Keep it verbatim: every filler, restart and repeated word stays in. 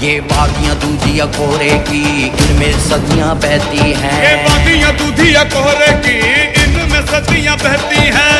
ये वादियाँ दूधिया कोहरे की, इनमें सदियाँ बहती हैं। ये वादियाँ दूधिया कोहरे की, इनमें सदियाँ बहती हैं।